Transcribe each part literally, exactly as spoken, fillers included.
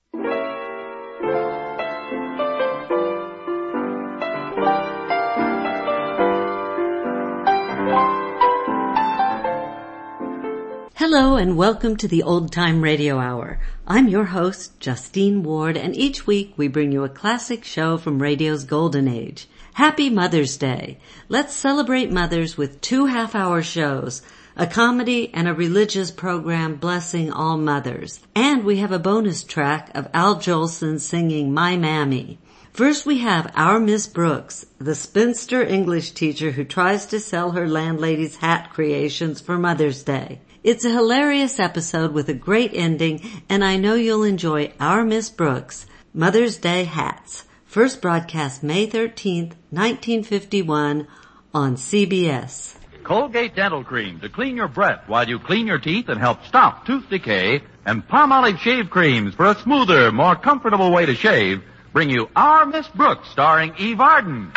Hello and welcome to the Old Time Radio Hour. I'm your host, Justine Ward, and each week we bring you a classic show from radio's golden age. Happy Mother's Day. Let's celebrate mothers with two half-hour shows, a comedy and a religious program blessing all mothers. And we have a bonus track of Al Jolson singing My Mammy. First we have our Miss Brooks, the spinster English teacher who tries to sell her landlady's hat creations for Mother's Day. It's a hilarious episode with a great ending, and I know you'll enjoy our Miss Brooks, Mother's Day Hats. First broadcast May thirteenth, nineteen fifty-one on C B S. Colgate Dental Cream to clean your breath while you clean your teeth and help stop tooth decay, and Palmolive Shave Creams for a smoother, more comfortable way to shave bring you Our Miss Brooks starring Eve Arden.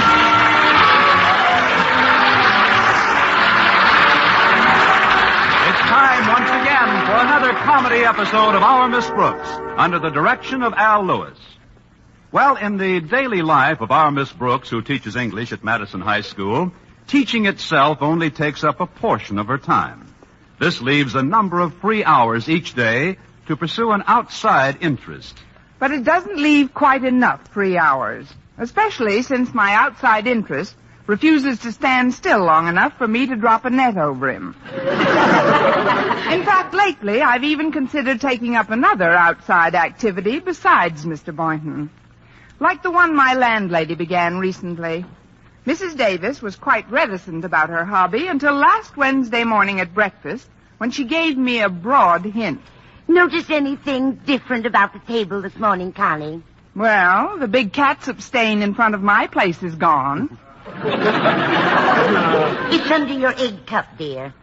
Time once again for another comedy episode of Our Miss Brooks, under the direction of Al Lewis. Well, in the daily life of Our Miss Brooks, who teaches English at Madison High School, teaching itself only takes up a portion of her time. This leaves a number of free hours each day to pursue an outside interest. But it doesn't leave quite enough free hours, especially since my outside interest refuses to stand still long enough for me to drop a net over him. In fact, lately, I've even considered taking up another outside activity besides Mister Boynton. Like the one my landlady began recently. Missus Davis was quite reticent about her hobby until last Wednesday morning at breakfast, when she gave me a broad hint. Notice anything different about the table this morning, Connie? Well, the big catsup stain in front of my place is gone. It's under your egg cup, dear.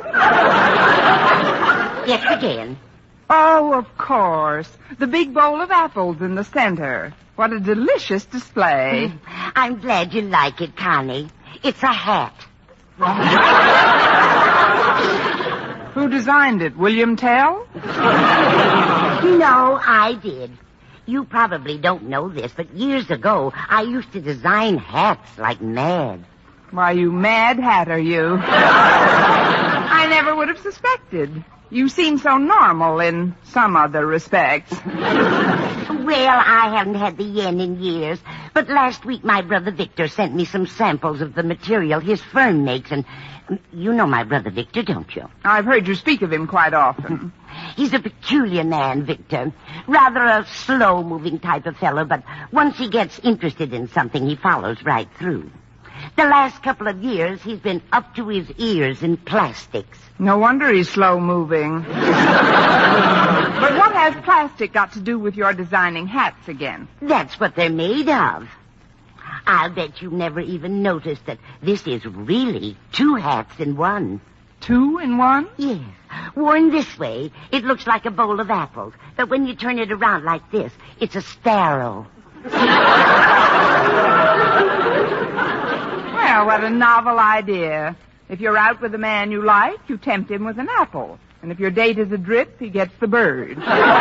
Yes, again. Oh, of course. The big bowl of apples in the center. What a delicious display. I'm glad you like it, Connie. It's a hat. Who designed it? William Tell? No, I did. You probably don't know this, but years ago, I used to design hats like mad. Why, you mad hatter, you. I never would have suspected. You seem so normal in some other respects. Well, I haven't had the yen in years, but last week my brother Victor sent me some samples of the material his firm makes, and you know my brother Victor, don't you? I've heard you speak of him quite often. He's a peculiar man, Victor. Rather a slow-moving type of fellow, but once he gets interested in something, he follows right through. The last couple of years, he's been up to his ears in plastics. No wonder he's slow-moving. But what has plastic got to do with your designing hats again? That's what they're made of. I'll bet you've never even noticed that this is really two hats in one. Two in one? Yes. Worn this way, it looks like a bowl of apples. But when you turn it around like this, it's a sparrow. Well, what a novel idea. If you're out with a man you like, you tempt him with an apple. And if your date is a drip, he gets the bird.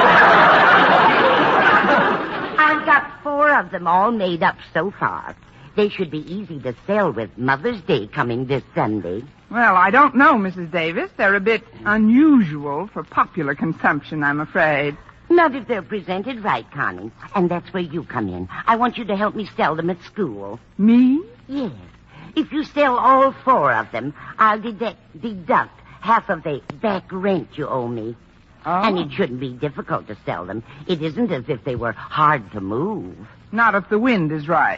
I've got four of them all made up so far. They should be easy to sell with Mother's Day coming this Sunday. Well, I don't know, Missus Davis. They're a bit unusual for popular consumption, I'm afraid. Not if they're presented right, Connie. And that's where you come in. I want you to help me sell them at school. Me? Yes. If you sell all four of them, I'll deduct, deduct half of the back rent you owe me. Oh. And it shouldn't be difficult to sell them. It isn't as if they were hard to move. Not if the wind is right.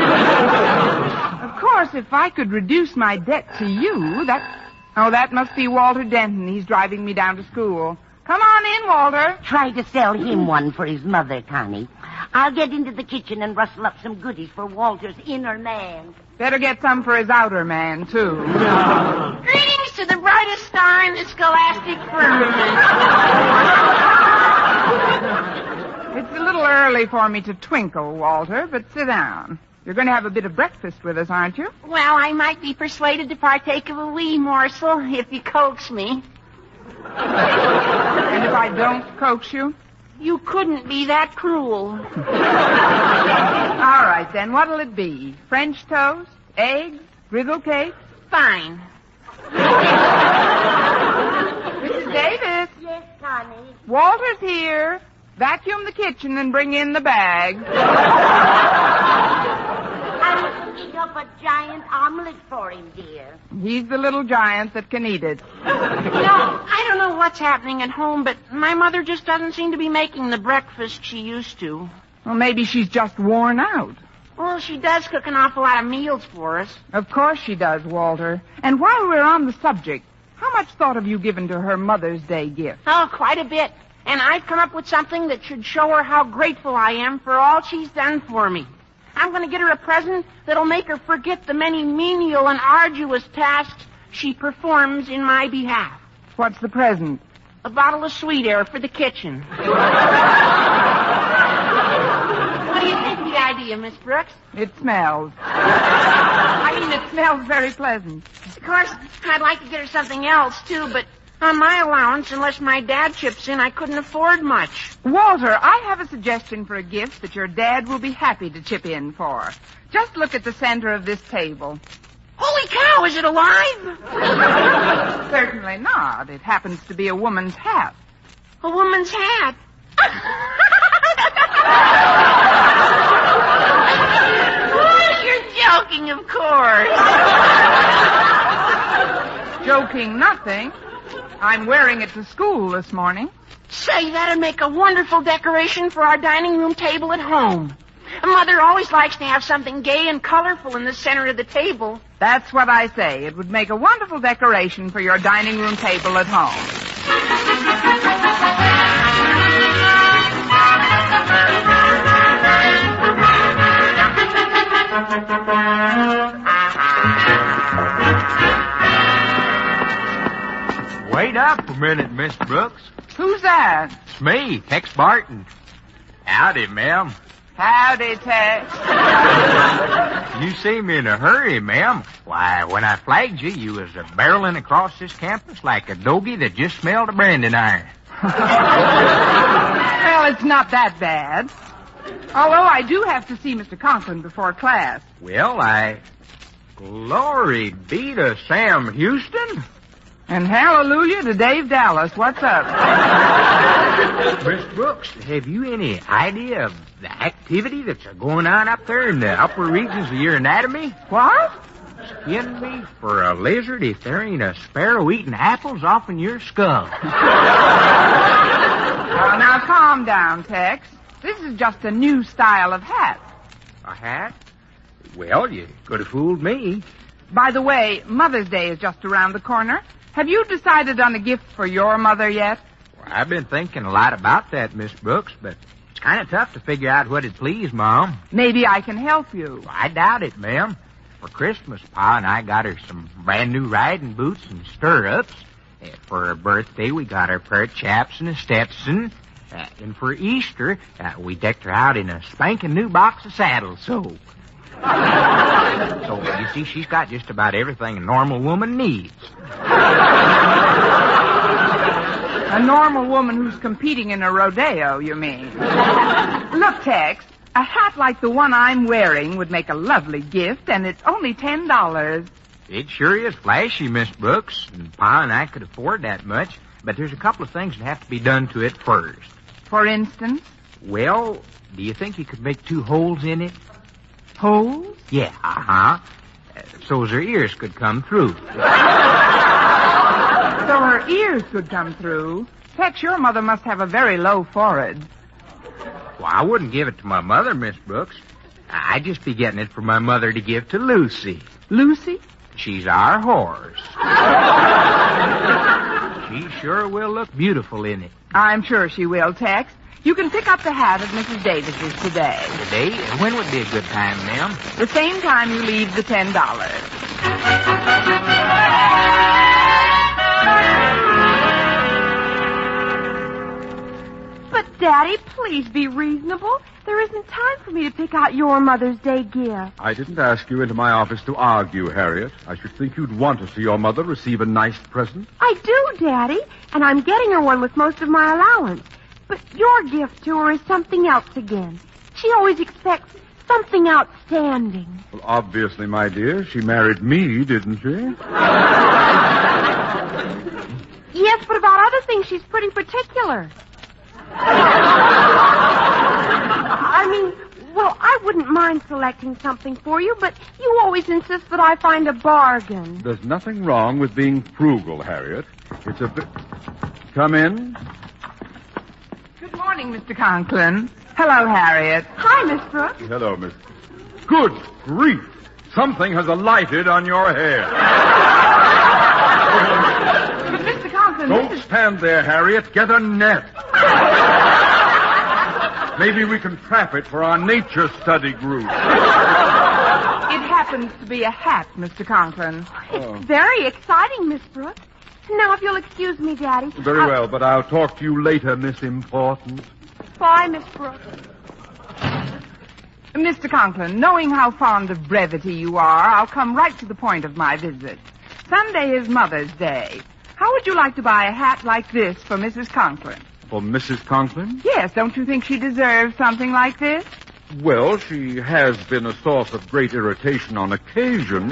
Of course, if I could reduce my debt to you, that... Oh, that must be Walter Denton. He's driving me down to school. Come on in, Walter. Try to sell him one for his mother, Connie. I'll get into the kitchen and rustle up some goodies for Walter's inner man. Better get some for his outer man, too. Greetings to the brightest star in the scholastic firmament. It's a little early for me to twinkle, Walter, but sit down. You're going to have a bit of breakfast with us, aren't you? Well, I might be persuaded to partake of a wee morsel if you coax me. And if I don't coax you? You couldn't be that cruel. All right, then. What'll it be? French toast? Eggs? Griddle cake? Fine. Missus Davis. Yes, Connie. Walter's here. Vacuum the kitchen and bring in the bag. I was cooking up a giant omelet for him, dear. He's the little giant that can eat it. You know, I don't know what's happening at home, but my mother just doesn't seem to be making the breakfast she used to. Well, maybe she's just worn out. Well, she does cook an awful lot of meals for us. Of course she does, Walter. And while we're on the subject, how much thought have you given to her Mother's Day gift? Oh, quite a bit. And I've come up with something that should show her how grateful I am for all she's done for me. I'm going to get her a present that'll make her forget the many menial and arduous tasks she performs in my behalf. What's the present? A bottle of sweet air for the kitchen. What do you think of the idea, Miss Brooks? It smells. I mean, it smells very pleasant. Of course, I'd like to get her something else, too, but on my allowance, unless my dad chips in, I couldn't afford much. Walter, I have a suggestion for a gift that your dad will be happy to chip in for. Just look at the center of this table. Holy cow, is it alive? Certainly not. It happens to be a woman's hat. A woman's hat. Oh, you're joking, of course. Joking nothing. I'm wearing it to school this morning. Say, that'd make a wonderful decoration for our dining room table at home. Mother always likes to have something gay and colorful in the center of the table. That's what I say. It would make a wonderful decoration for your dining room table at home. Wait up a minute, Miss Brooks. Who's that? It's me, Tex Barton. Howdy, ma'am. Howdy, Tex. You seem in a hurry, ma'am. Why, when I flagged you, you was a barreling across this campus like a doggy that just smelled a branding iron. Well, it's not that bad. Although I do have to see Mister Conklin before class. Well, I... Glory be to Sam Houston. And hallelujah to Dave Dallas. What's up? Miss Brooks, have you any idea of the activity that's going on up there in the upper regions of your anatomy? What? Skin me for a lizard if there ain't a sparrow eating apples off in your skull. Oh, now calm down, Tex. This is just a new style of hat. A hat? Well, you could have fooled me. By the way, Mother's Day is just around the corner. Have you decided on a gift for your mother yet? Well, I've been thinking a lot about that, Miss Brooks, but it's kind of tough to figure out what'd please Mom. Maybe I can help you. Well, I doubt it, ma'am. For Christmas, Pa and I got her some brand new riding boots and stirrups. Uh, for her birthday, we got her a pair of chaps and a Stetson. Uh, and for Easter, uh, we decked her out in a spanking new box of saddles, so... So, you see, she's got just about everything a normal woman needs. A normal woman who's competing in a rodeo, you mean? Look, Tex, a hat like the one I'm wearing would make a lovely gift, and it's only ten dollars. It sure is flashy, Miss Brooks, and Pa and I could afford that much, but there's a couple of things that have to be done to it first. For instance? Well, do you think you could make two holes in it? Holes? Yeah, uh-huh. Uh, so as her ears could come through. So her ears could come through. Tex, your mother must have a very low forehead. Well, I wouldn't give it to my mother, Miss Brooks. I'd just be getting it for my mother to give to Lucy. Lucy? She's our horse. She sure will look beautiful in it. I'm sure she will, Tex. You can pick up the hat at Missus Davis's today. Today? When would be a good time, ma'am? The same time you leave the ten dollars. But, Daddy, please be reasonable. There isn't time for me to pick out your Mother's Day gift. I didn't ask you into my office to argue, Harriet. I should think you'd want to see your mother receive a nice present. I do, Daddy, and I'm getting her one with most of my allowance. But your gift to her is something else again. She always expects something outstanding. Well, obviously, my dear, she married me, didn't she? Yes, but about other things, she's pretty particular. I mean, well, I wouldn't mind selecting something for you, but you always insist that I find a bargain. There's nothing wrong with being frugal, Harriet. It's a bit... Come in. Good morning, Mister Conklin. Hello, Harriet. Hi, Miss Brooks. Hello, Miss... Good grief! Something has alighted on your hair. But, Mister Conklin... Don't Missus stand there, Harriet. Get a net. Maybe we can trap it for our nature study group. It happens to be a hat, Mister Conklin. It's very exciting, Miss Brooks. Now, if you'll excuse me, Daddy. Very I'll... well, but I'll talk to you later, Miss Important. Bye, Miss Brooks. Mister Conklin, knowing how fond of brevity you are, I'll come right to the point of my visit. Sunday is Mother's Day. How would you like to buy a hat like this for Missus Conklin? For Missus Conklin? Yes, don't you think she deserves something like this? Well, she has been a source of great irritation on occasion.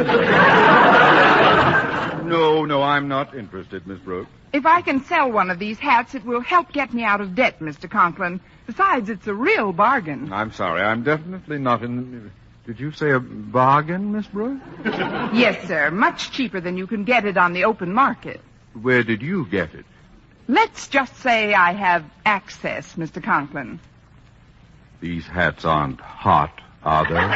No, no, I'm not interested, Miss Brooks. If I can sell one of these hats, it will help get me out of debt, Mister Conklin. Besides, it's a real bargain. I'm sorry, I'm definitely not in... Did you say a bargain, Miss Brooks? Yes, sir. Much cheaper than you can get it on the open market. Where did you get it? Let's just say I have access, Mister Conklin. These hats aren't hot, are they?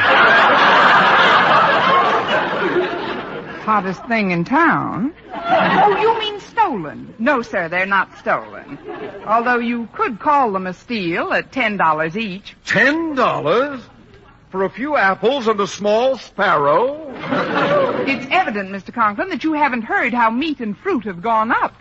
Hottest thing in town. Oh, you mean stolen? No, sir, they're not stolen. Although you could call them a steal at ten dollars each. Ten dollars? For a few apples and a small sparrow? It's evident, Mister Conklin, that you haven't heard how meat and fruit have gone up.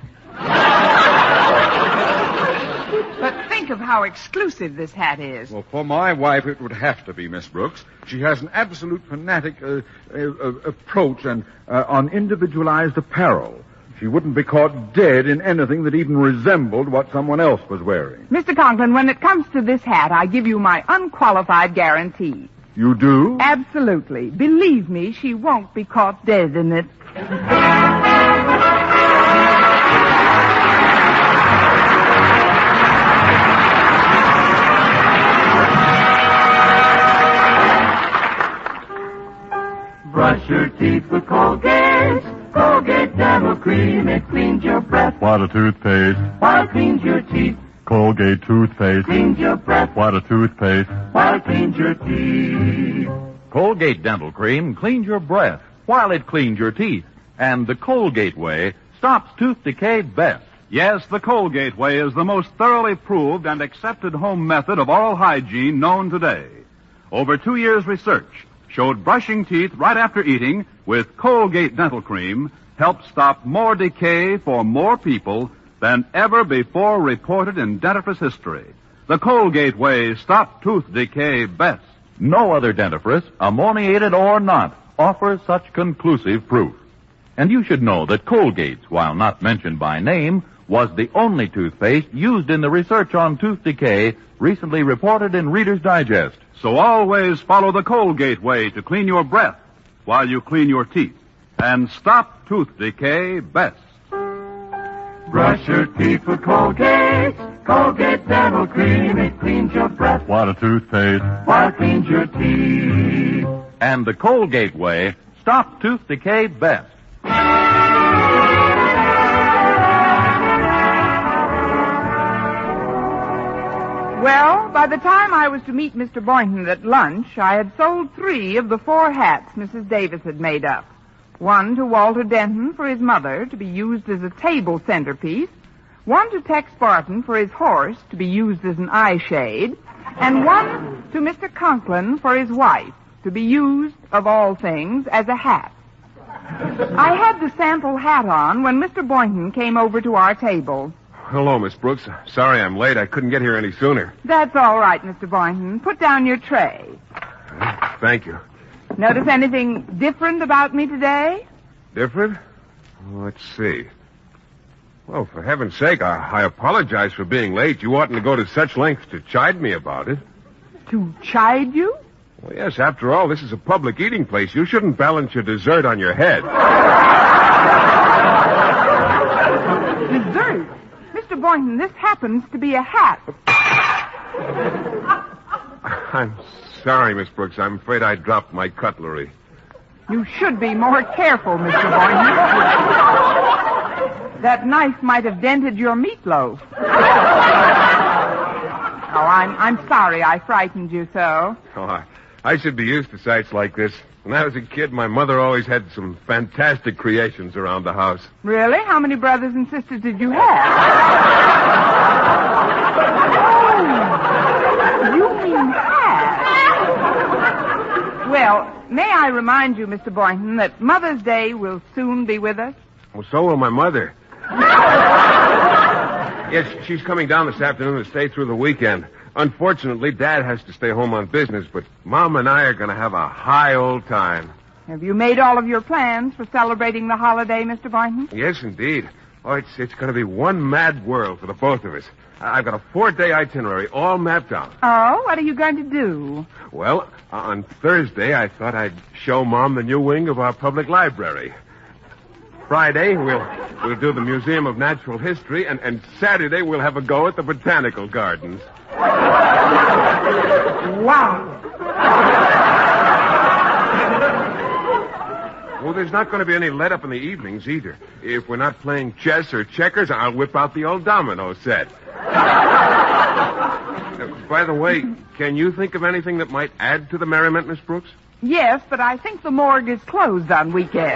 But think of how exclusive this hat is. Well, for my wife, it would have to be, Miss Brooks. She has an absolute fanatic uh, uh, uh, approach and uh, on individualized apparel. She wouldn't be caught dead in anything that even resembled what someone else was wearing. Mister Conklin, when it comes to this hat, I give you my unqualified guarantee. You do? Absolutely. Believe me, she won't be caught dead in it. Brush your teeth with Colgate. Colgate Dental Cream. It cleans your breath. What a toothpaste. While it cleans your teeth. Colgate toothpaste. Cleans your breath. What a toothpaste. While it cleans your teeth. Colgate Dental Cream cleans your breath while it cleans your teeth. And the Colgate way stops tooth decay best. Yes, the Colgate way is the most thoroughly proved and accepted home method of oral hygiene known today. Over two years' research showed brushing teeth right after eating with Colgate Dental Cream helps stop more decay for more people than ever before reported in dentifrice history. The Colgate way stops tooth decay best. No other dentifrice, ammoniated or not, offers such conclusive proof. And you should know that Colgate, while not mentioned by name, was the only toothpaste used in the research on tooth decay recently reported in Reader's Digest. So always follow the Colgate way to clean your breath while you clean your teeth and stop tooth decay best. Brush your teeth with Colgate. Colgate Dental Cream. It cleans your breath. What a toothpaste. While it cleans your teeth. And the Colgate way stops tooth decay best. Well, by the time I was to meet Mister Boynton at lunch, I had sold three of the four hats Missus Davis had made up. One to Walter Denton for his mother to be used as a table centerpiece, one to Tex Barton for his horse to be used as an eye shade, and one to Mister Conklin for his wife to be used, of all things, as a hat. I had the sample hat on when Mister Boynton came over to our table. Hello, Miss Brooks. Sorry I'm late. I couldn't get here any sooner. That's all right, Mister Boynton. Put down your tray. Thank you. Notice anything different about me today? Different? Let's see. Well, for heaven's sake, I, I apologize for being late. You oughtn't to go to such lengths to chide me about it. To chide you? Well, yes, after all, this is a public eating place. You shouldn't balance your dessert on your head. Dessert? Mister Boynton, this happens to be a hat. I'm sorry, Miss Brooks. I'm afraid I dropped my cutlery. You should be more careful, Mister Boynton. That knife might have dented your meatloaf. Oh, I'm I'm sorry I frightened you so. Oh, I, I should be used to sights like this. When I was a kid, my mother always had some fantastic creations around the house. Really? How many brothers and sisters did you have? Oh, you mean that? Well, may I remind you, Mister Boynton, that Mother's Day will soon be with us? Well, so will my mother. Yes, she's coming down this afternoon to stay through the weekend. Unfortunately, Dad has to stay home on business, but Mom and I are going to have a high old time. Have you made all of your plans for celebrating the holiday, Mister Boynton? Yes, indeed. Oh, it's it's going to be one mad world for the both of us. I've got a four-day itinerary all mapped out. Oh, what are you going to do? Well, on Thursday, I thought I'd show Mom the new wing of our public library. Friday, we'll we'll do the Museum of Natural History, and, and Saturday, we'll have a go at the Botanical Gardens. Wow. Well, there's not going to be any let-up in the evenings, either. If we're not playing chess or checkers, I'll whip out the old domino set. Uh, by the way, can you think of anything that might add to the merriment, Miss Brooks? Yes, but I think the morgue is closed on weekends.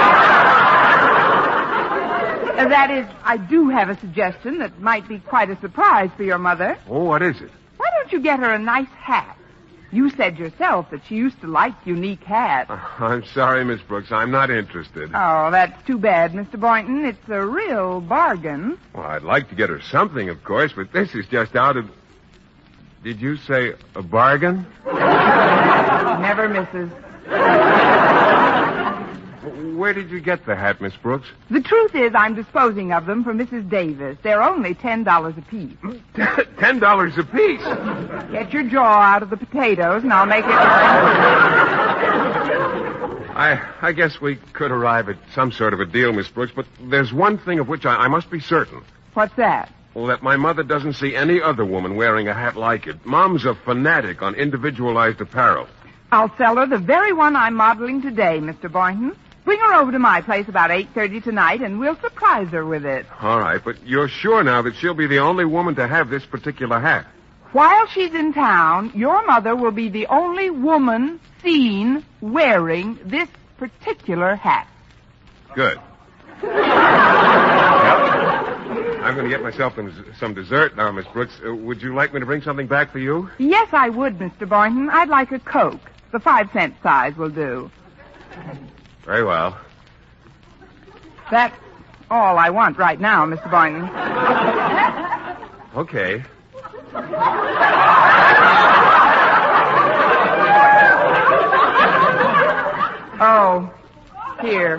Uh, that is, I do have a suggestion that might be quite a surprise for your mother. Oh, what is it? Why don't you get her a nice hat? You said yourself that she used to like unique hats. Uh, I'm sorry, Miss Brooks. I'm not interested. Oh, that's too bad, Mister Boynton. It's a real bargain. Well, I'd like to get her something, of course, but this is just out of... Did you say a bargain? Never misses. Where did you get the hat, Miss Brooks? The truth is, I'm disposing of them for Missus Davis. They're only ten dollars apiece. Ten dollars apiece? Get your jaw out of the potatoes, and I'll make it... I I guess we could arrive at some sort of a deal, Miss Brooks, but there's one thing of which I, I must be certain. What's that? Well, that my mother doesn't see any other woman wearing a hat like it. Mom's a fanatic on individualized apparel. I'll sell her the very one I'm modeling today, Mister Boynton. Bring her over to my place about eight thirty tonight, and we'll surprise her with it. All right, but you're sure now that she'll be the only woman to have this particular hat? While she's in town, your mother will be the only woman seen wearing this particular hat. Good. Well, I'm going to get myself some, some dessert now, Miss Brooks. Uh, would you like me to bring something back for you? Yes, I would, Mister Boynton. I'd like a Coke. The five-cent size will do. Very well. That's all I want right now, Mister Boynton. Okay. Oh, here.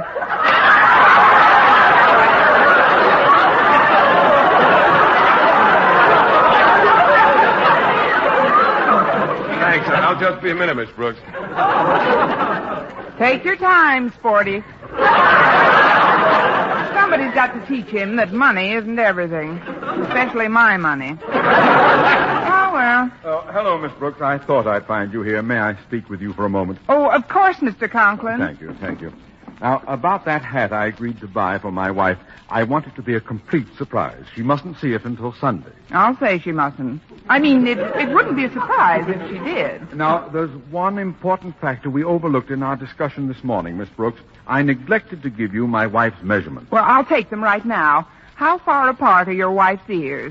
Thanks. I'll just be a minute, Miss Brooks. Take your time, Sporty. Somebody's got to teach him that money isn't everything, especially my money. Oh, well. Uh, hello, Miss Brooks. I thought I'd find you here. May I speak with you for a moment? Oh, of course, Mister Conklin. Thank you, thank you. Now, about that hat I agreed to buy for my wife, I want it to be a complete surprise. She mustn't see it until Sunday. I'll say she mustn't. I mean, it, it wouldn't be a surprise if she did. Now, there's one important factor we overlooked in our discussion this morning, Miss Brooks. I neglected to give you my wife's measurements. Well, I'll take them right now. How far apart are your wife's ears?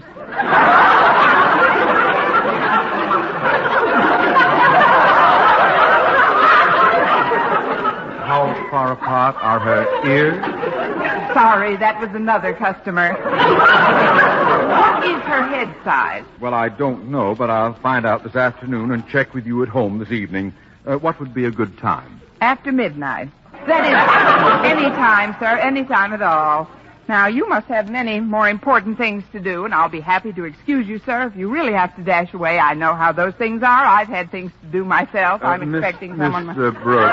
How far apart are her ears? Sorry, that was another customer. What is her head size? Well, I don't know, but I'll find out this afternoon and check with you at home this evening. Uh, what would be a good time? After midnight. That is, any time, sir, any time at all. Now, you must have many more important things to do, and I'll be happy to excuse you, sir. If you really have to dash away, I know how those things are. I've had things to do myself. Uh, I'm Miss, expecting someone... Mister Brooks,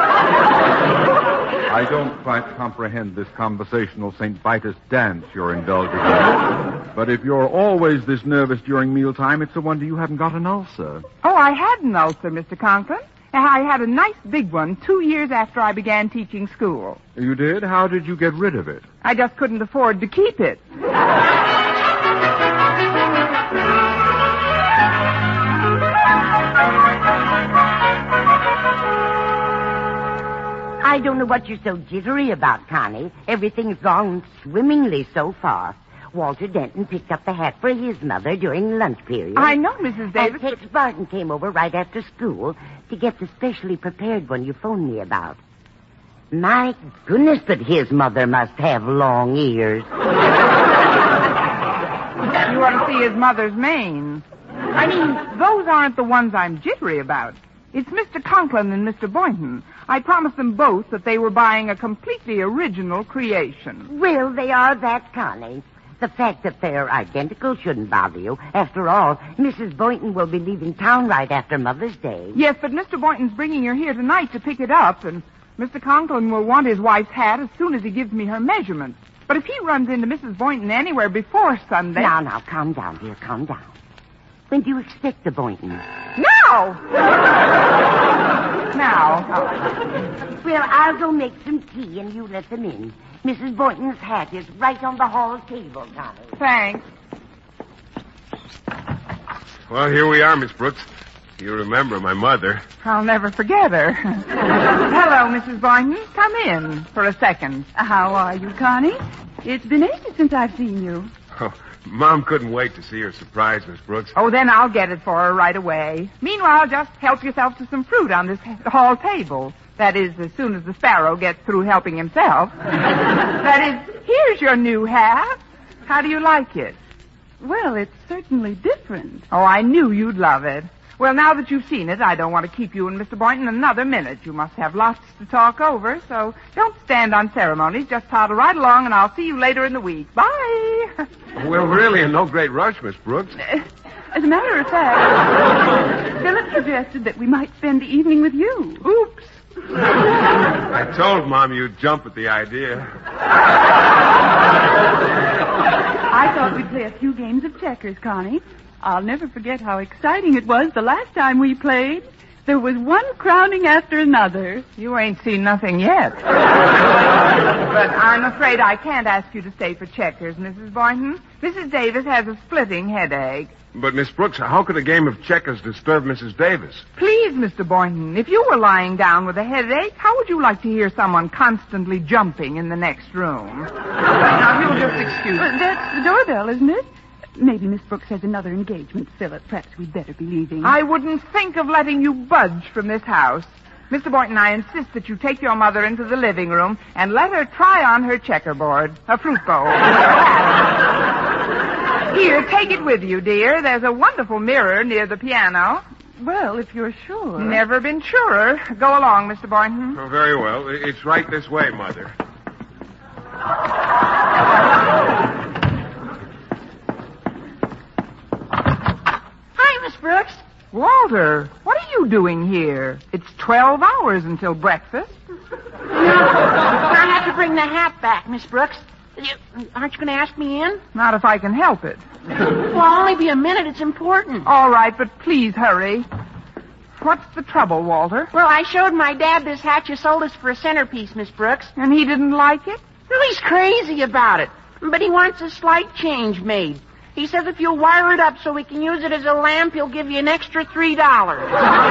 I don't quite comprehend this conversational Saint Vitus dance you're indulging in. But if you're always this nervous during mealtime, it's a wonder you haven't got an ulcer. Oh, I had an ulcer, Mister Conklin. And I had a nice big one two years after I began teaching school. You did? How did you get rid of it? I just couldn't afford to keep it. I don't know what you're so jittery about, Connie. Everything's gone swimmingly so far. Walter Denton picked up the hat for his mother during lunch period. I know, Missus Davis. And Tex Barton came over right after school to get the specially prepared one you phoned me about. My goodness, but his mother must have long ears. You ought to see his mother's mane. I mean, those aren't the ones I'm jittery about. It's Mister Conklin and Mister Boynton. I promised them both that they were buying a completely original creation. Well, they are that, Connie. The fact that they're identical shouldn't bother you. After all, Missus Boynton will be leaving town right after Mother's Day. Yes, but Mister Boynton's bringing her here tonight to pick it up, and Mister Conklin will want his wife's hat as soon as he gives me her measurements. But if he runs into Missus Boynton anywhere before Sunday... Now, now, calm down, dear, calm down. When do you expect the Boyntons? Now! Now. Well, I'll go make some tea and you let them in. Missus Boynton's hat is right on the hall table, Connie. Thanks. Well, here we are, Miss Brooks. You remember my mother. I'll never forget her. Hello, Missus Boynton. Come in for a second. How are you, Connie? It's been ages since I've seen you. Oh, Mom couldn't wait to see her surprise, Miss Brooks. Oh, then I'll get it for her right away. Meanwhile, just help yourself to some fruit on this hall table. That is, as soon as the sparrow gets through helping himself. That is, here's your new hat. How do you like it? Well, it's certainly different. Oh, I knew you'd love it. Well, now that you've seen it, I don't want to keep you and Mister Boynton another minute. You must have lots to talk over, so don't stand on ceremonies. Just toddle right along, and I'll see you later in the week. Bye. We're really in no great rush, Miss Brooks. As a matter of fact, Philip suggested that we might spend the evening with you. Oops. I told Mom you'd jump at the idea. I thought we'd play a few games of checkers, Connie. I'll never forget how exciting it was the last time we played. There was one crowning after another. You ain't seen nothing yet. But I'm afraid I can't ask you to stay for checkers, Missus Boynton. Missus Davis has a splitting headache. But, Miss Brooks, how could a game of checkers disturb Missus Davis? Please, Mister Boynton, if you were lying down with a headache, how would you like to hear someone constantly jumping in the next room? Now, you'll just excuse me. Uh, that's the doorbell, isn't it? Maybe Miss Brooks has another engagement, Philip. Perhaps we'd better be leaving. I wouldn't think of letting you budge from this house. Mister Boynton, I insist that you take your mother into the living room and let her try on her checkerboard, a fruit bowl. Here, take it with you, dear. There's a wonderful mirror near the piano. Well, if you're sure. Never been surer. Go along, Mister Boynton. Oh, very well. It's right this way, Mother. Hi, Miss Brooks. Walter, what are you doing here? It's twelve hours until breakfast. I have to bring the hat back, Miss Brooks. You, aren't you going to ask me in? Not if I can help it. Well, I'll only be a minute. It's important. All right, but please hurry. What's the trouble, Walter? Well, I showed my dad this hat you sold us for a centerpiece, Miss Brooks. And he didn't like it? Well, he's crazy about it. But he wants a slight change made. He says if you'll wire it up so we can use it as a lamp, he'll give you an extra three dollars.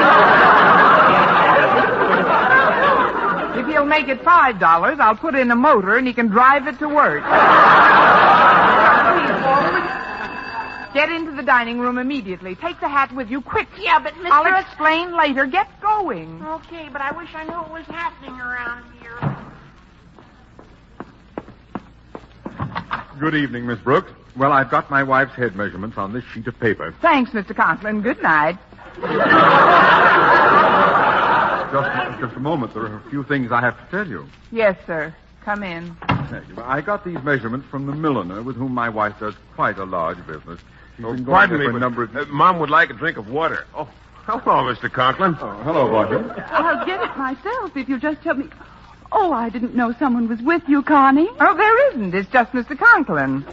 If he'll make it five dollars, I'll put in a motor and he can drive it to work. Please, Walter. Get into the dining room immediately. Take the hat with you, quick. Yeah, but Mister I'll explain later. Get going. Okay, but I wish I knew what was happening around here. Good evening, Miss Brooks. Well, I've got my wife's head measurements on this sheet of paper. Thanks, Mister Conklin. Good night. Just, just a moment. There are a few things I have to tell you. Yes, sir. Come in. Thank you. I got these measurements from the milliner with whom my wife does quite a large business. She's Oh, been going pardon there me, for a but, number of... uh, Mom would like a drink of water. Oh, hello, Mister Conklin. Oh, hello, Boynton. I'll get it myself if you'll just help me. Oh, I didn't know someone was with you, Connie. Oh, there isn't. It's just Mister Conklin.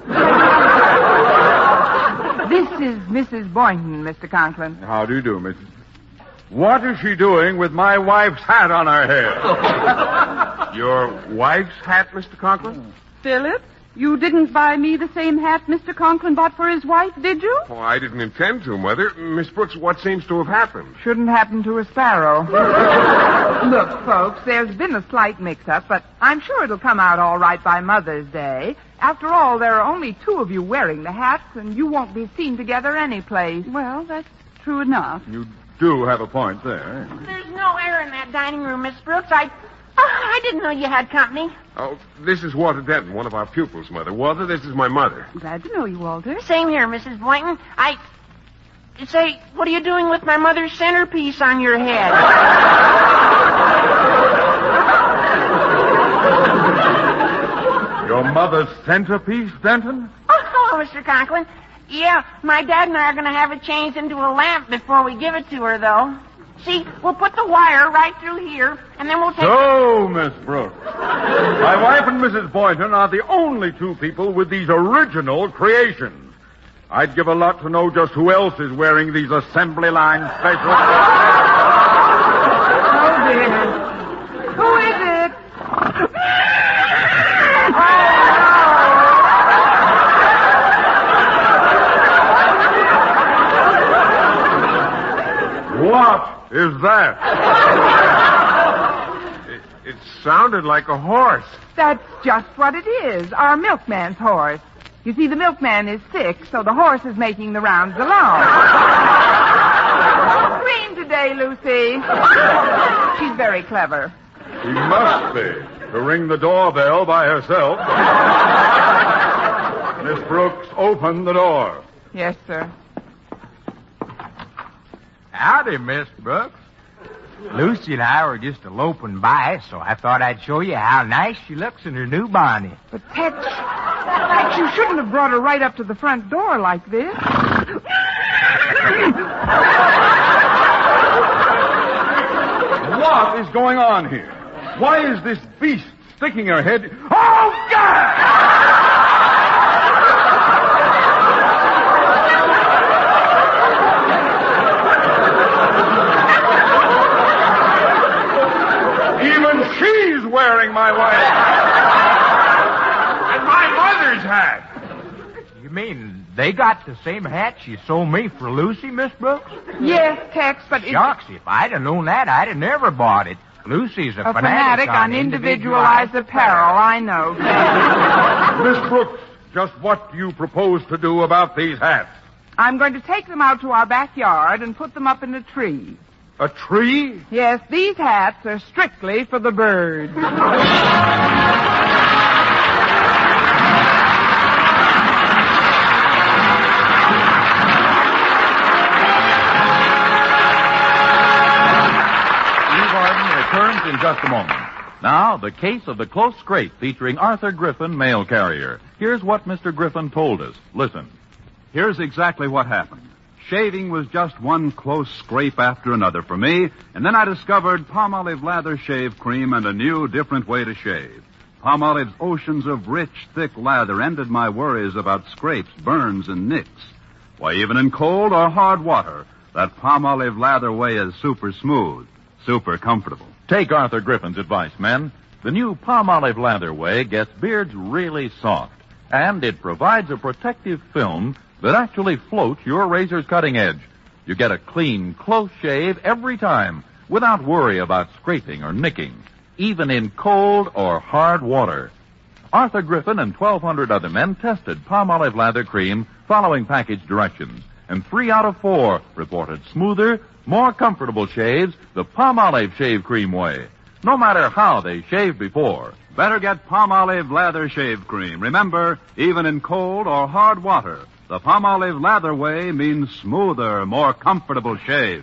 This is Missus Boynton, Mister Conklin. How do you do, Missus What is she doing with my wife's hat on her head? Your wife's hat, Mister Conklin? Philip, you didn't buy me the same hat Mister Conklin bought for his wife, did you? Oh, I didn't intend to, Mother. Miss Brooks, what seems to have happened? Shouldn't happen to a sparrow. Look, folks, there's been a slight mix-up, but I'm sure it'll come out all right by Mother's Day. After all, there are only two of you wearing the hats, and you won't be seen together anyplace. Well, that's true enough. You do have a point there. There's no air in that dining room, Miss Brooks. I, oh, I didn't know you had company. Oh, this is Walter Denton, one of our pupils, Mother. Walter, this is my mother. Glad to know you, Walter. Same here, Missus Boynton. I... Say, what are you doing with my mother's centerpiece on your head? Your mother's centerpiece, Denton? Oh, hello, Mister Conklin. Yeah, my dad and I are going to have it changed into a lamp before we give it to her, though. See, we'll put the wire right through here, and then we'll take... So, Miss Brooks, my wife and Missus Boynton are the only two people with these original creations. I'd give a lot to know just who else is wearing these assembly line specials. Oh, dear. Who is it? What is that? It, it sounded like a horse. That's just what it is, our milkman's horse. You see, the milkman is sick, so the horse is making the rounds alone. Green today, Lucy. She's very clever. She must be, to ring the doorbell by herself. Miss Brooks, open the door. Yes, sir. Howdy, Miss Brooks. Lucy and I were just eloping by, so I thought I'd show you how nice she looks in her new bonnet. But, Tex, Tex, you shouldn't have brought her right up to the front door like this. What is going on here? Why is this beast sticking her head... Oh, God! Even she's wearing my wife. And my mother's hat. You mean they got the same hat she sold me for Lucy, Miss Brooks? Yes, Tex, but it's... Shucks, if I'd have known that, I'd have never bought it. Lucy's a, A fanatic on individualized apparel, I know. Miss Brooks, just what do you propose to do about these hats? I'm going to take them out to our backyard and put them up in a tree. A tree? Yes, these hats are strictly for the birds. Returns in just a moment. Now, the case of the close scrape featuring Arthur Griffin, mail carrier. Here's what Mister Griffin told us. Listen. Here's exactly what happened. Shaving was just one close scrape after another for me, and then I discovered Palmolive Lather Shave Cream and a new, different way to shave. Palmolive's oceans of rich, thick lather ended my worries about scrapes, burns, and nicks. Why, even in cold or hard water, that Palmolive Lather way is super smooth, super comfortable. Take Arthur Griffin's advice, men. The new Palmolive Lather way gets beards really soft, and it provides a protective film that actually floats your razor's cutting edge. You get a clean, close shave every time without worry about scraping or nicking, even in cold or hard water. Arthur Griffin and twelve hundred other men tested Palmolive Lather Cream following package directions, and three out of four reported smoother, more comfortable shaves the Palmolive Shave Cream way, no matter how they shaved before. Better get Palmolive Lather Shave Cream. Remember, even in cold or hard water, the Palmolive Lather way means smoother, more comfortable shaves.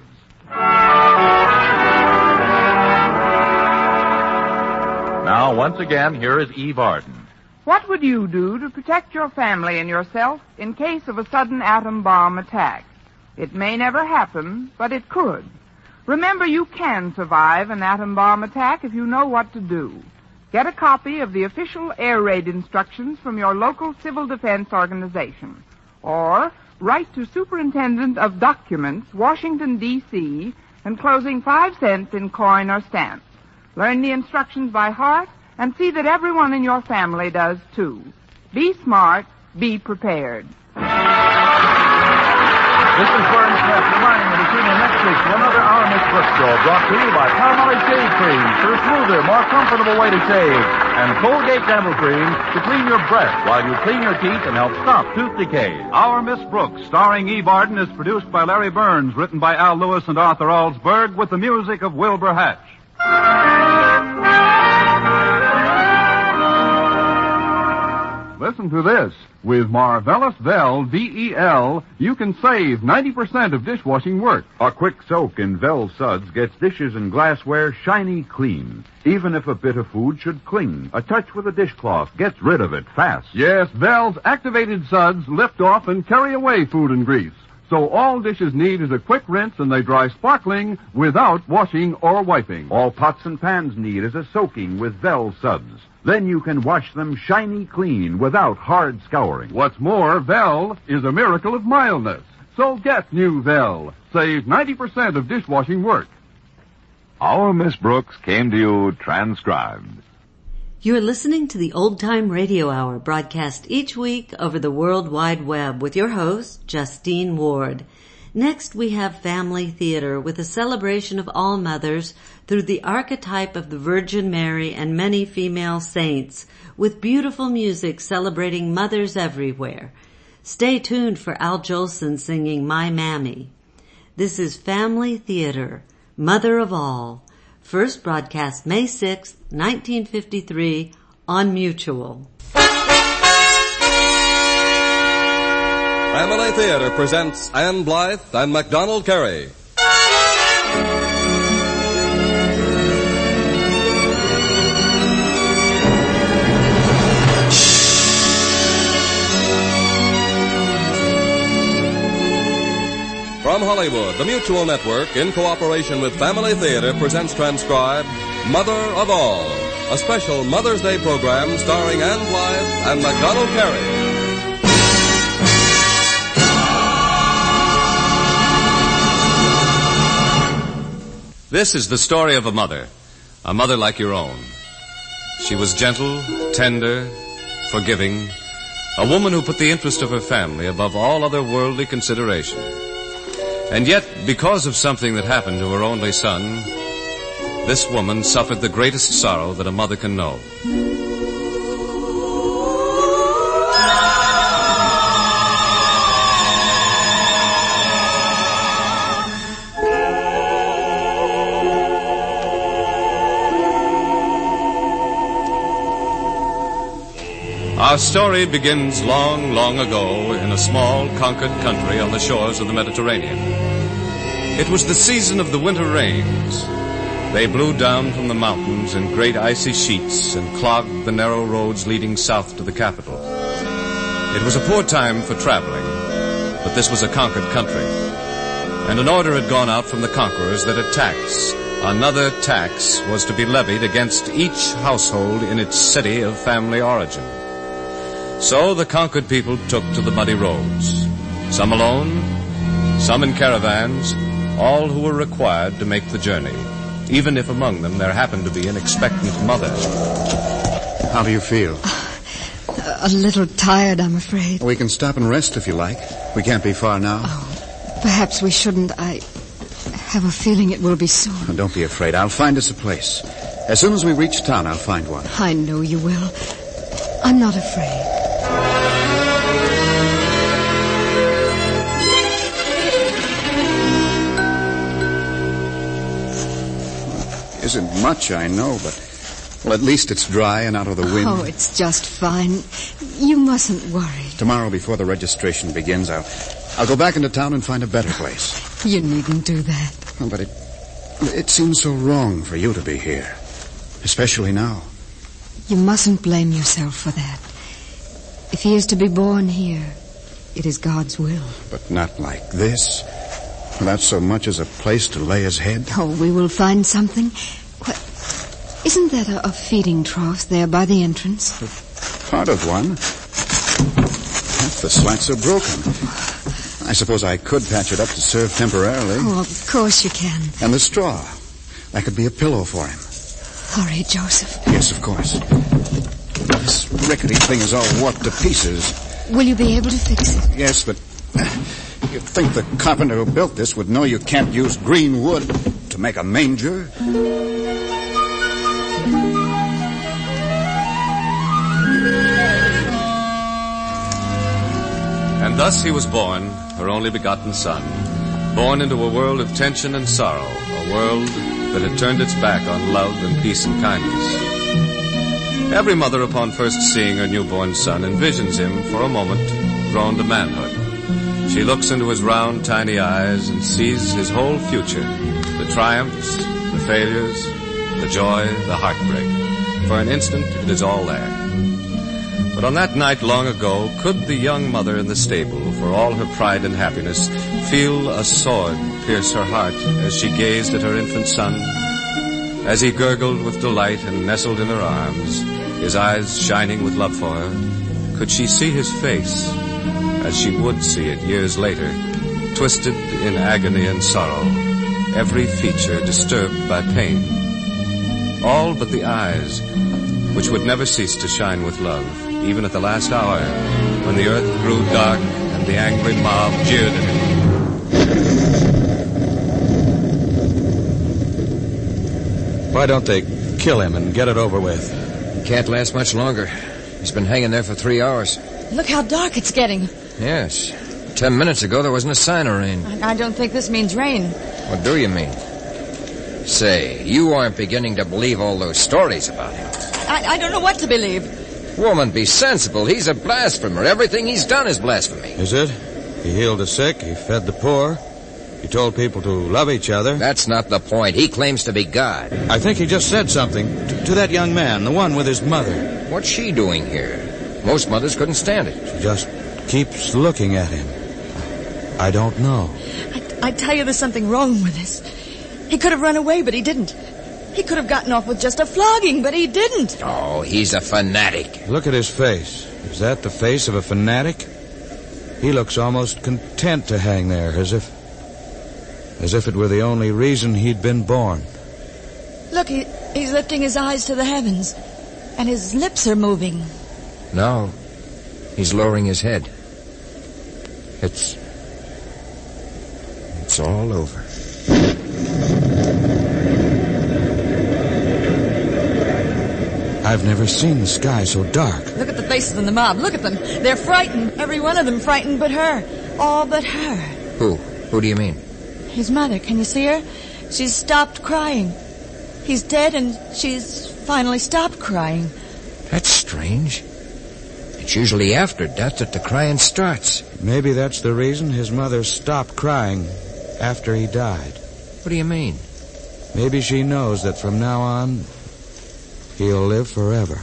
Now, once again, here is Eve Arden. What would you do to protect your family and yourself in case of a sudden atom bomb attack? It may never happen, but it could. Remember, you can survive an atom bomb attack if you know what to do. Get a copy of the official air raid instructions from your local civil defense organization. Or write to Superintendent of Documents, Washington, D C, enclosing five cents in coin or stamps. Learn the instructions by heart and see that everyone in your family does, too. Be smart. Be prepared. This is Vern Smith reminding you to tune in next week to another Our Miss Brooks show brought to you by Palmolive Shave Cream for a smoother, more comfortable way to shave, and Colgate Dental Cream to clean your breath while you clean your teeth and help stop tooth decay. Our Miss Brooks, starring E. Barton, is produced by Larry Burns, written by Al Lewis and Arthur Alsberg, with the music of Wilbur Hatch. Listen to this. With Marvelous Vel, V E L, you can save ninety percent of dishwashing work. A quick soak in Vel Suds gets dishes and glassware shiny clean. Even if a bit of food should cling, a touch with a dishcloth gets rid of it fast. Yes, Vel's activated suds lift off and carry away food and grease. So all dishes need is a quick rinse and they dry sparkling without washing or wiping. All pots and pans need is a soaking with Vel Suds. Then you can wash them shiny clean without hard scouring. What's more, Vel is a miracle of mildness. So get new Vel. Save ninety percent of dishwashing work. Our Miss Brooks came to you transcribed. You're listening to the Old Time Radio Hour, broadcast each week over the World Wide Web with your host, Justine Ward. Next, we have Family Theater with a celebration of all mothers through the archetype of the Virgin Mary and many female saints, with beautiful music celebrating mothers everywhere. Stay tuned for Al Jolson singing My Mammy. This is Family Theater, Mother of All. First broadcast May sixth, nineteen fifty-three, on Mutual. Family Theater presents Ann Blythe and MacDonald Carey. From Hollywood, the Mutual Network, in cooperation with Family Theater, presents transcribed Mother of All, a special Mother's Day program starring Ann Blythe and MacDonald Carey. This is the story of a mother, a mother like your own. She was gentle, tender, forgiving, a woman who put the interest of her family above all other worldly consideration. And yet, because of something that happened to her only son, this woman suffered the greatest sorrow that a mother can know. Our story begins long, long ago in a small, conquered country on the shores of the Mediterranean. It was the season of the winter rains. They blew down from the mountains in great icy sheets and clogged the narrow roads leading south to the capital. It was a poor time for traveling, but this was a conquered country. And an order had gone out from the conquerors that a tax, another tax, was to be levied against each household in its city of family origin. So the conquered people took to the muddy roads, some alone, some in caravans, all who were required to make the journey, even if among them there happened to be an expectant mother. How do you feel? Uh, a little tired, I'm afraid. We can stop and rest if you like. We can't be far now. Oh, perhaps we shouldn't. I have a feeling it will be soon. Oh, don't be afraid. I'll find us a place. As soon as we reach town, I'll find one. I know you will. I'm not afraid. Isn't much, I know, but, well, at least it's dry and out of the wind. Oh, it's just fine. You mustn't worry. Tomorrow, before the registration begins, I'll, I'll go back into town and find a better place. You needn't do that. Oh, but it, it seems so wrong for you to be here, especially now. You mustn't blame yourself for that. If he is to be born here, it is God's will. But not like this. Without so much as a place to lay his head. Oh, we will find something. What? Isn't that a, a feeding trough there by the entrance? Part of one. Half the slats are broken. I suppose I could patch it up to serve temporarily. Oh, of course you can. And the straw. That could be a pillow for him. Hurry, Joseph. Yes, of course. This rickety thing is all warped to pieces. Will you be able to fix it? Yes, but uh, you'd think the carpenter who built this would know you can't use green wood to make a manger. And thus he was born, her only begotten son, born into a world of tension and sorrow, a world that had turned its back on love and peace and kindness. Every mother, upon first seeing her newborn son, envisions him for a moment grown to manhood. She looks into his round, tiny eyes and sees his whole future, the triumphs, the failures, the joy, the heartbreak. For an instant, it is all there. But on that night long ago, could the young mother in the stable, for all her pride and happiness, feel a sword pierce her heart as she gazed at her infant son? As he gurgled with delight and nestled in her arms, his eyes shining with love for her, could she see his face, as she would see it years later, twisted in agony and sorrow, every feature disturbed by pain? All but the eyes, which would never cease to shine with love, even at the last hour, when the earth grew dark and the angry mob jeered at him. Why don't they kill him and get it over with? He can't last much longer. He's been hanging there for three hours. Look how dark it's getting. Yes. Ten minutes ago, there wasn't a sign of rain. I, I don't think this means rain. What do you mean? Say, you aren't beginning to believe all those stories about him. I, I don't know what to believe. Woman, be sensible. He's a blasphemer. Everything he's done is blasphemy. Is it? He healed the sick. He fed the poor. He told people to love each other. That's not the point. He claims to be God. I think he just said something to, to that young man, the one with his mother. What's she doing here? Most mothers couldn't stand it. She just keeps looking at him. I don't know. I, I tell you, there's something wrong with this. He could have run away, but he didn't. He could have gotten off with just a flogging, but he didn't. Oh, he's a fanatic. Look at his face. Is that the face of a fanatic? He looks almost content to hang there, as if... as if it were the only reason he'd been born. Look, he, he's lifting his eyes to the heavens, and his lips are moving. No, he's lowering his head. It's... it's all over. I've never seen the sky so dark. Look at the faces in the mob. Look at them. They're frightened. Every one of them frightened but her. All but her. Who? Who do you mean? His mother. Can you see her? She's stopped crying. He's dead and she's finally stopped crying. That's strange. It's usually after death that the crying starts. Maybe that's the reason his mother stopped crying after he died. What do you mean? Maybe she knows that from now on, he'll live forever.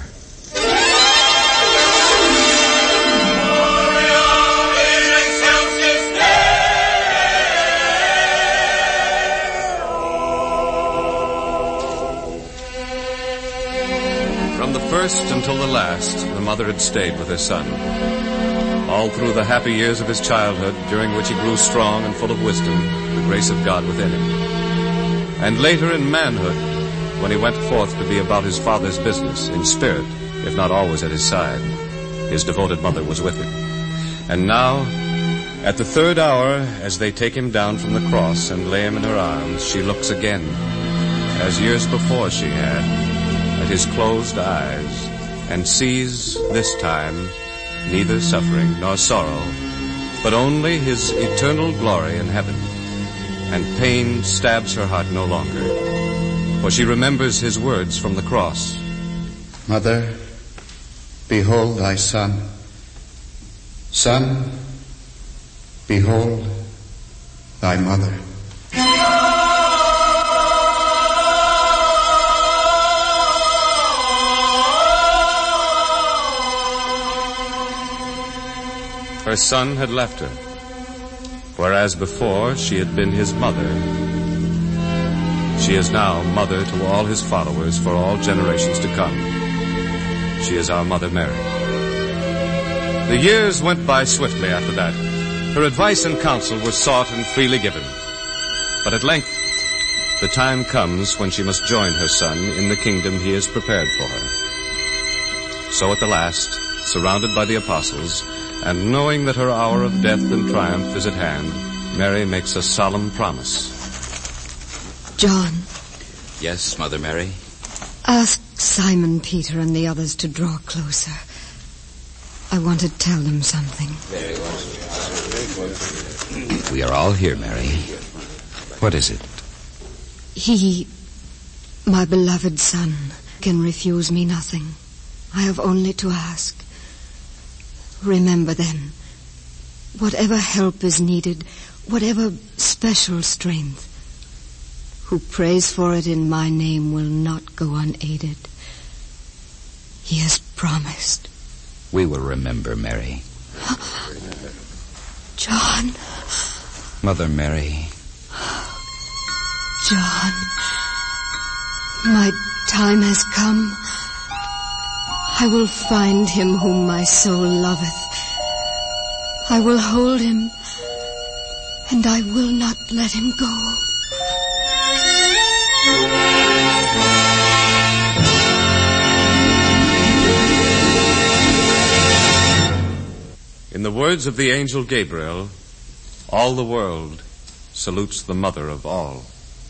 From the first until the last, the mother had stayed with her son. All through the happy years of his childhood, during which he grew strong and full of wisdom, the grace of God within him. And later in manhood, when he went forth to be about his father's business, in spirit, if not always at his side, his devoted mother was with him. And now, at the third hour, as they take him down from the cross and lay him in her arms, she looks again, as years before she had, at his closed eyes, and sees, this time, neither suffering nor sorrow, but only his eternal glory in heaven. And pain stabs her heart no longer, for she remembers his words from the cross. Mother, behold thy son. Son, behold thy mother. her son had left her, whereas before she had been his mother. She is now mother to all his followers for all generations to come. She is our Mother Mary. The years went by swiftly after that. Her advice and counsel were sought and freely given. But at length, the time comes when she must join her son in the kingdom he has prepared for her. So at the last, surrounded by the apostles, and knowing that her hour of death and triumph is at hand, Mary makes a solemn promise. John. Yes, Mother Mary? Ask Simon Peter and the others to draw closer. I want to tell them something. We are all here, Mary. What is it? He, my beloved son, can refuse me nothing. I have only to ask. Remember then, whatever help is needed, whatever special strength, who prays for it in my name will not go unaided. He has promised. We will remember, Mary. John. Mother Mary. John. My time has come. I will find him whom my soul loveth. I will hold him, and I will not let him go. In the words of the angel Gabriel, all the world salutes the mother of all.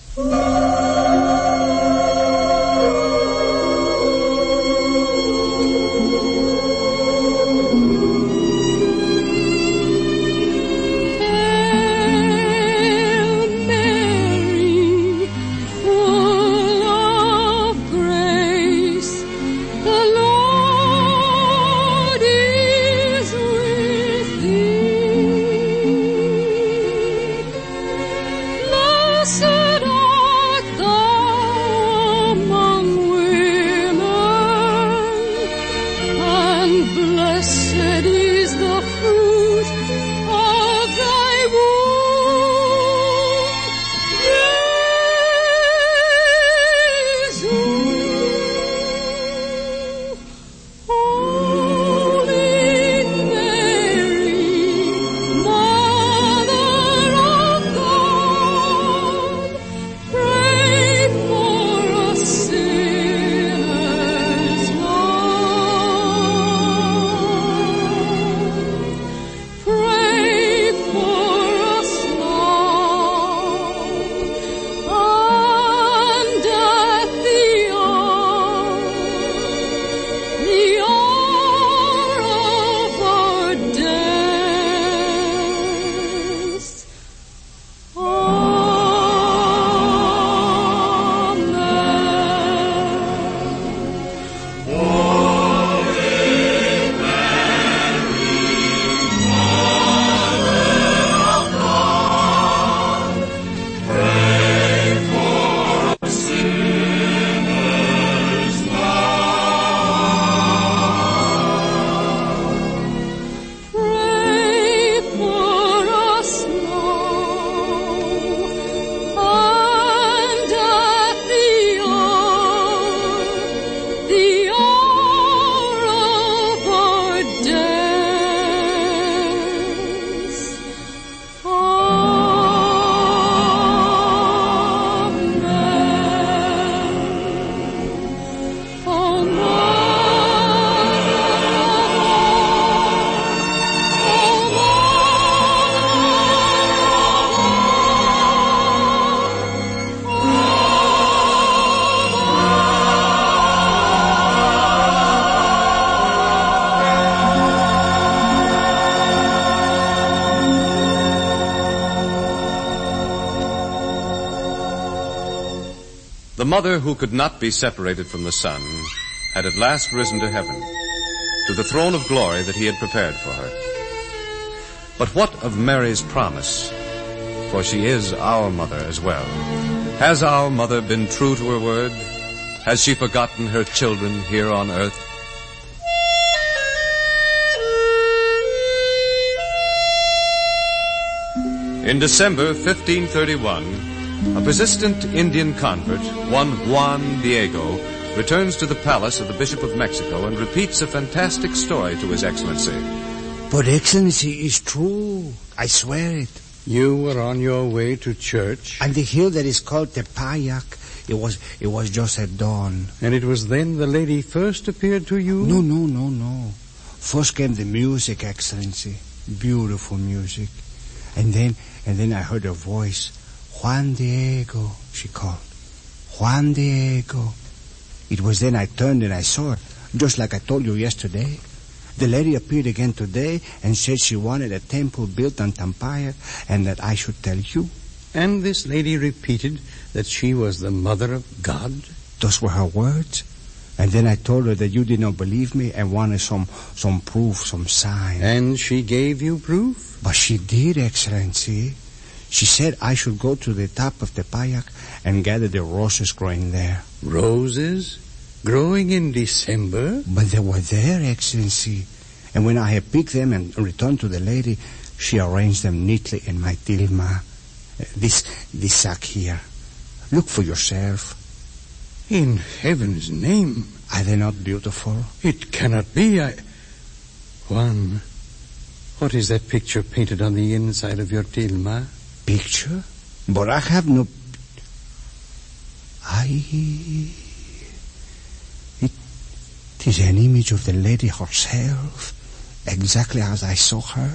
The mother who could not be separated from the Son had at last risen to heaven, to the throne of glory that he had prepared for her. But what of Mary's promise? For she is our mother as well. Has our mother been true to her word? Has she forgotten her children here on earth? In December fifteen thirty-one, a persistent Indian convert, one Juan Diego, returns to the palace of the Bishop of Mexico and repeats a fantastic story to His Excellency. But Excellency, is true. I swear it. You were on your way to church? And the hill that is called Tepayac, it was it was just at dawn. And it was then the lady first appeared to you? No, no, no, no. First came the music, Excellency. Beautiful music. And then, and then I heard a voice. Juan Diego, she called. Juan Diego. It was then I turned and I saw her, just like I told you yesterday. The lady appeared again today and said she wanted a temple built on Tepayac and that I should tell you. And this lady repeated that she was the mother of God? Those were her words. And then I told her that you did not believe me and wanted some some proof, some sign. And she gave you proof? But she did, Excellency. She said I should go to the top of Tepayac and gather the roses growing there. Roses? Growing in December? But they were there, Excellency. And when I had picked them and returned to the lady, she arranged them neatly in my tilma. This, this sack here. Look for yourself. In heaven's name. Are they not beautiful? It cannot be. I... Juan, what is that picture painted on the inside of your tilma? Picture? But I have no... I... It is an image of the lady herself, exactly as I saw her.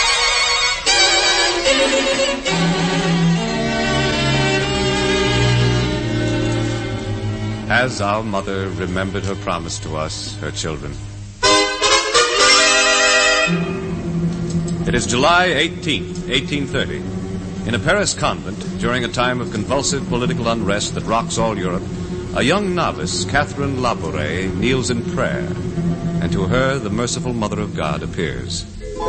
Has our mother remembered her promise to us, her children? It is July eighteenth, eighteen thirty. In a Paris convent, during a time of convulsive political unrest that rocks all Europe, a young novice, Catherine Labouré, kneels in prayer, and to her the merciful Mother of God appears.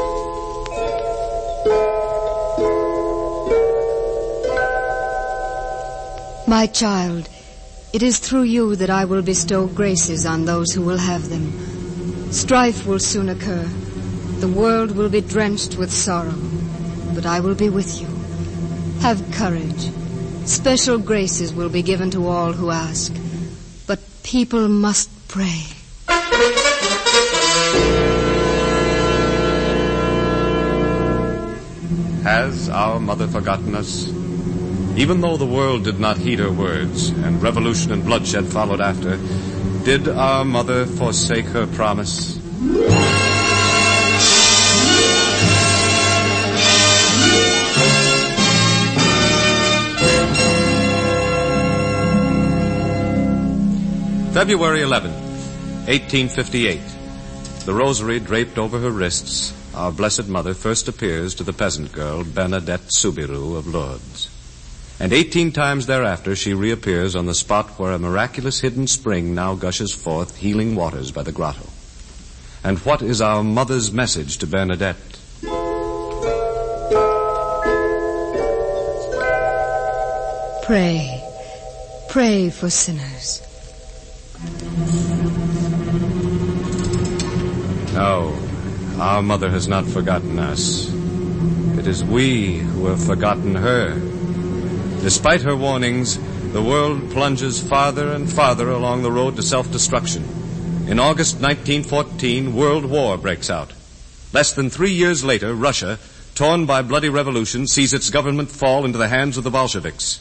My child, it is through you that I will bestow graces on those who will have them. Strife will soon occur. The world will be drenched with sorrow, but I will be with you. Have courage. Special graces will be given to all who ask, but people must pray. Has our mother forgotten us? Even though the world did not heed her words, and revolution and bloodshed followed after, did our mother forsake her promise? February eleventh, eighteen fifty-eight. The rosary draped over her wrists, our Blessed Mother first appears to the peasant girl Bernadette Soubirous of Lourdes. And eighteen times thereafter she reappears on the spot where a miraculous hidden spring now gushes forth healing waters by the grotto. And what is our mother's message to Bernadette? Pray. Pray for sinners. No, our mother has not forgotten us. It is we who have forgotten her. Despite her warnings, the world plunges farther and farther along the road to self-destruction. In August nineteen fourteen, World War breaks out. Less than three years later, Russia, torn by bloody revolution, sees its government fall into the hands of the Bolsheviks.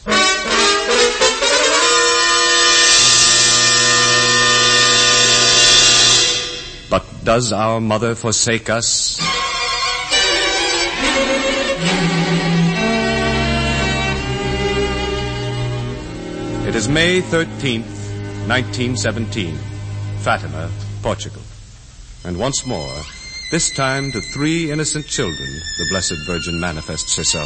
But does our mother forsake us? It is May thirteenth, nineteen seventeen, Fatima, Portugal. And once more, this time to three innocent children, the Blessed Virgin manifests herself.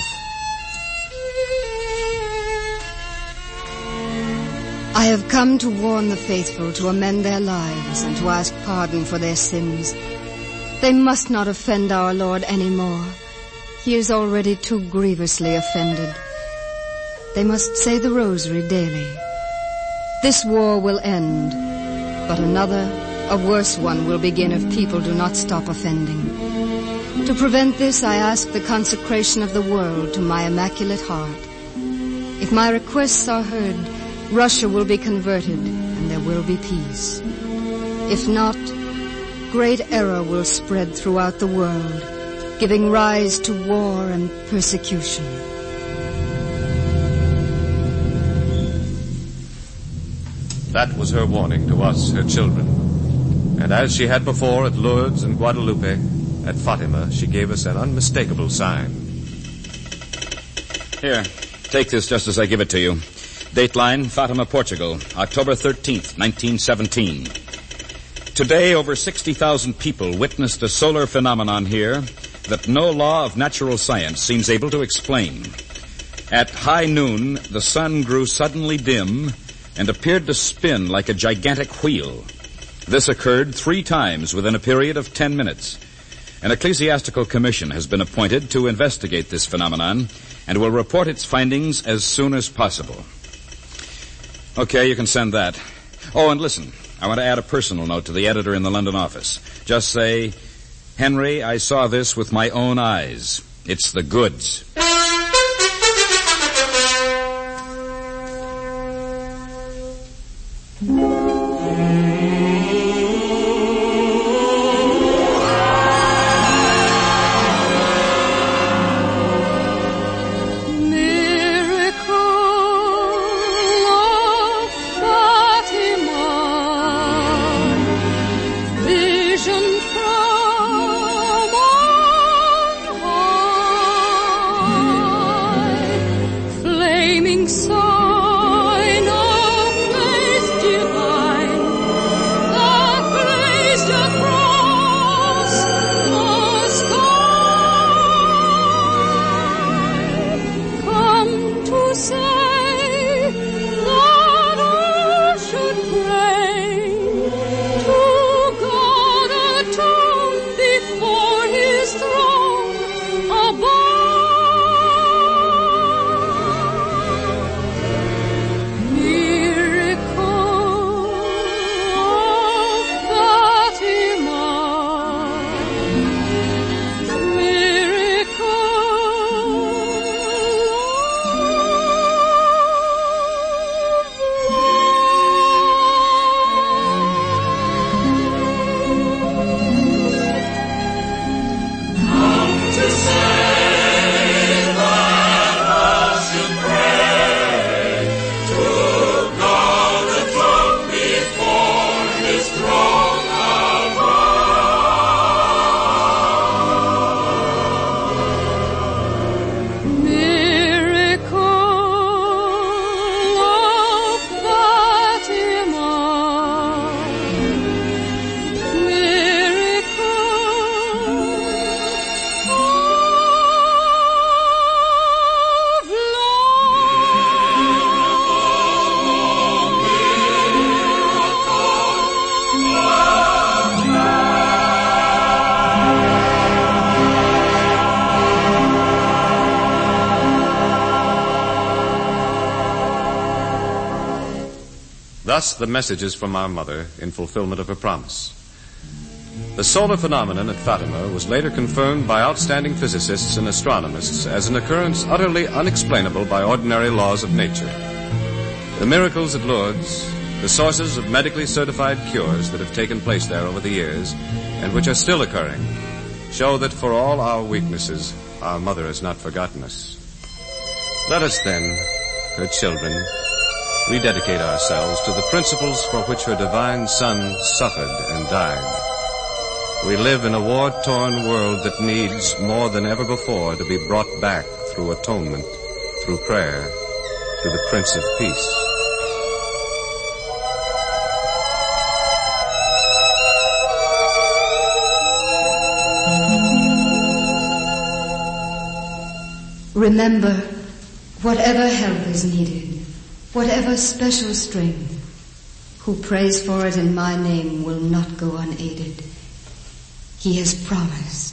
I have come to warn the faithful to amend their lives and to ask pardon for their sins. They must not offend our Lord any more. He is already too grievously offended. They must say the rosary daily. This war will end, but another, a worse one, will begin if people do not stop offending. To prevent this, I ask the consecration of the world to my immaculate heart. If my requests are heard, Russia will be converted and there will be peace. If not, great error will spread throughout the world, giving rise to war and persecution. That was her warning to us, her children. And as she had before at Lourdes and Guadalupe, at Fatima, she gave us an unmistakable sign. Here, take this just as I give it to you. Dateline, Fatima, Portugal, October thirteenth, nineteen seventeen. Today, over sixty thousand people witnessed a solar phenomenon here that no law of natural science seems able to explain. At high noon, the sun grew suddenly dim and appeared to spin like a gigantic wheel. This occurred three times within a period of ten minutes. An ecclesiastical commission has been appointed to investigate this phenomenon and will report its findings as soon as possible. Okay, you can send that. Oh, and listen, I want to add a personal note to the editor in the London office. Just say, Henry, I saw this with my own eyes. It's the goods. Thus, the messages from our mother in fulfillment of her promise. The solar phenomenon at Fatima was later confirmed by outstanding physicists and astronomers as an occurrence utterly unexplainable by ordinary laws of nature. The miracles at Lourdes, the sources of medically certified cures that have taken place there over the years, and which are still occurring, show that for all our weaknesses, our mother has not forgotten us. Let us then, her children, rededicate ourselves to the principles for which her divine Son suffered and died. We live in a war-torn world that needs, more than ever before, to be brought back through atonement, through prayer, to the Prince of Peace. Remember, whatever help is needed, whatever special strength, who prays for it in my name will not go unaided. He has promised.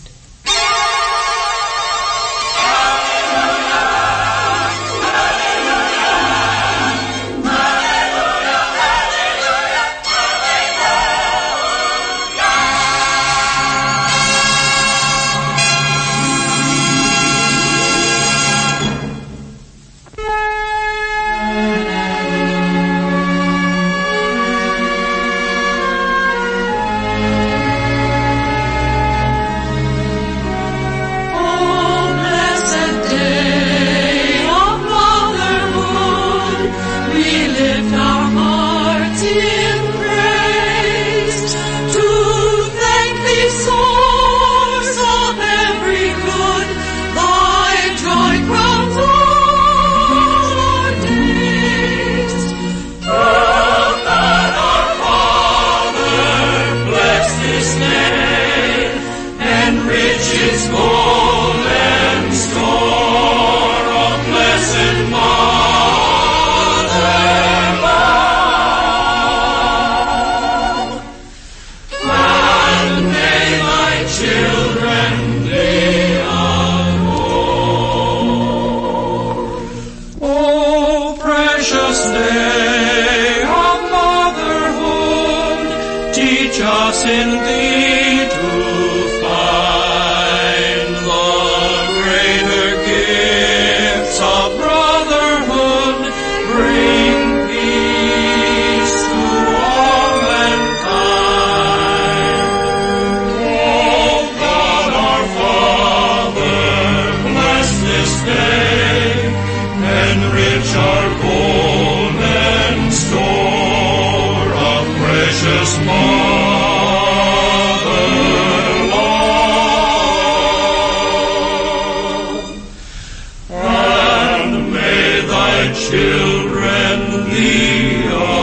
day of motherhood, teach us in thee to find the greater gifts of brotherhood. Bring peace to all mankind. Oh God our Father, bless this day, enrich our golden store of precious mother-love. And may thy children thee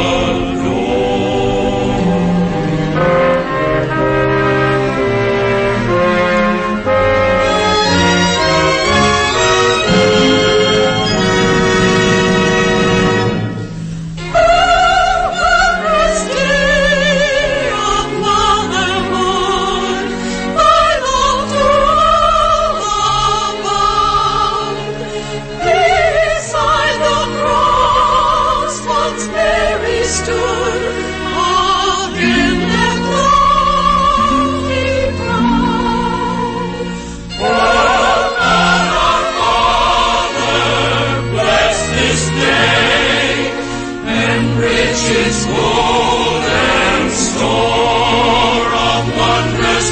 Beside the cross once Mary stood, again that lonely crown. Oh God our Father, bless this day, enrich its golden store of wondrous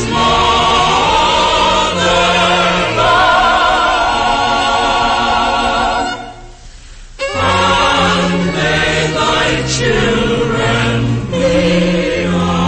mother-love. And may thy children be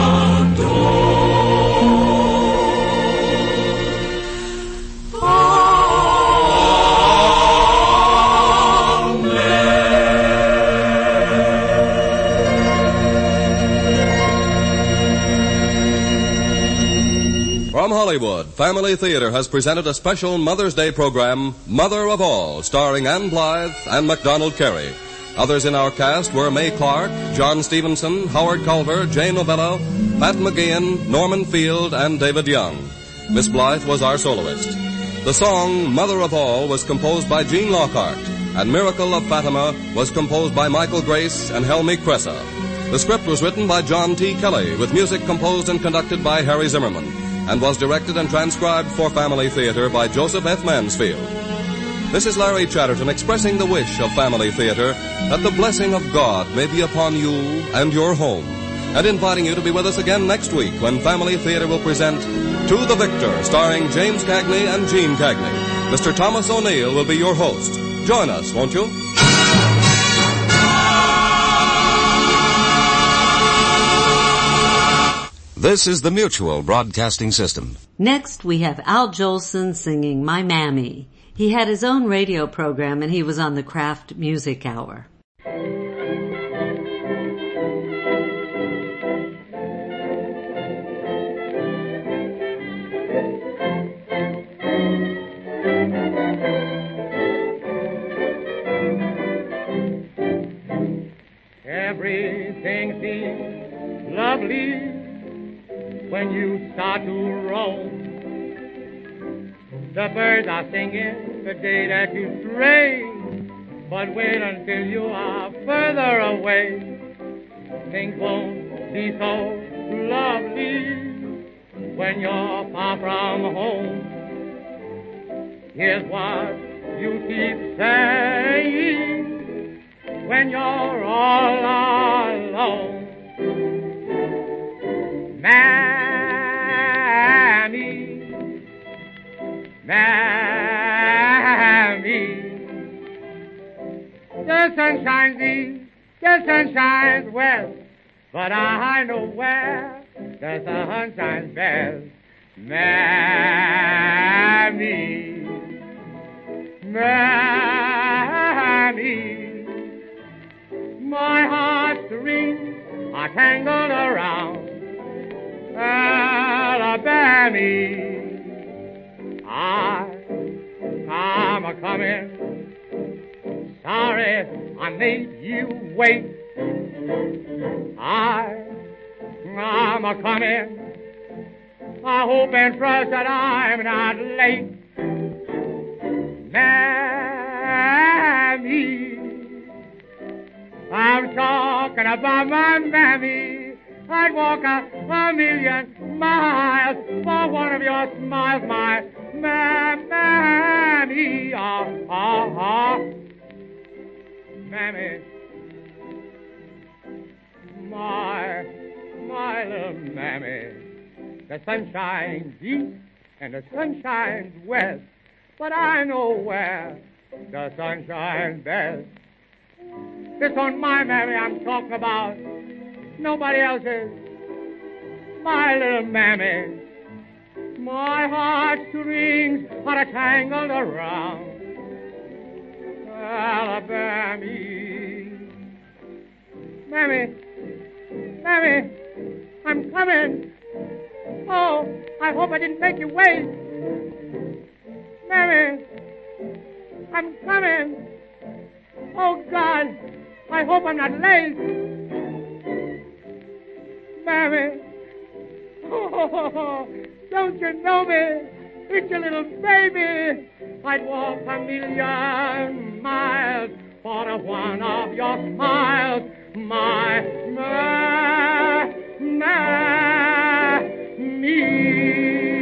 From Hollywood, Family Theater has presented a special Mother's Day program, Mother of All, starring Ann Blythe and MacDonald Carey. Others in our cast were Mae Clark, John Stevenson, Howard Culver, Jane Novella, Pat McGeehan, Norman Field, and David Young. Miss Blythe was our soloist. The song Mother of All was composed by Gene Lockhart, and Miracle of Fatima was composed by Michael Grace and Helmi Cressa. The script was written by John T. Kelly, with music composed and conducted by Harry Zimmerman, and was directed and transcribed for Family Theater by Joseph F. Mansfield. This is Larry Chatterton expressing the wish of Family Theater that the blessing of God may be upon you and your home, and inviting you to be with us again next week when Family Theater will present To the Victor, starring James Cagney and Gene Cagney. Mister Thomas O'Neill will be your host. Join us, won't you? This is the Mutual Broadcasting System. Next, we have Al Jolson singing My Mammy. He had his own radio program and he was on the Kraft Music Hour. Everything seems lovely when you start to roam. The birds are singing the day that you stray, but wait until you are further away. Things won't be so lovely when you're far from home. Here's what you keep saying when you're all alone. Mammy, Mammy, the sun shines east, the sun shines west, but I know where the sun shines best. Mammy, Mammy, my heartstrings are tangled around Alabama. I, I'm a comin'. Sorry I made you wait. I, I'm a comin'. I hope and trust that I'm not late. Mammy, I'm talking about my mammy. I'd walk a, a million miles for one of your smiles, my ma- mammy. Ah, ah, ah. Mammy. My, my little mammy. The sun shines east and the sun shines west, but I know where the sun shines best. This on my mammy I'm talking about, nobody else's. My little mammy, my heartstrings are tangled around Alabama. Mammy, mammy, I'm coming. Oh, I hope I didn't make you wait. Mammy, I'm coming. Oh, God, I hope I'm not late. Mammy, oh, don't you know me? It's your little baby. I'd walk a million miles for one of your smiles. My, my, my, me.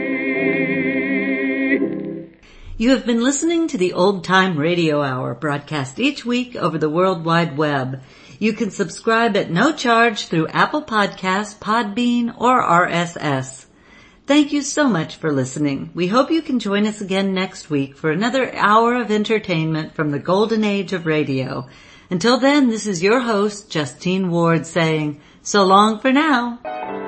You have been listening to the Old Time Radio Hour, broadcast each week over the World Wide Web. You can subscribe at no charge through Apple Podcasts, Podbean, or R S S. Thank you so much for listening. We hope you can join us again next week for another hour of entertainment from the golden age of radio. Until then, this is your host, Justine Ward, saying, so long for now.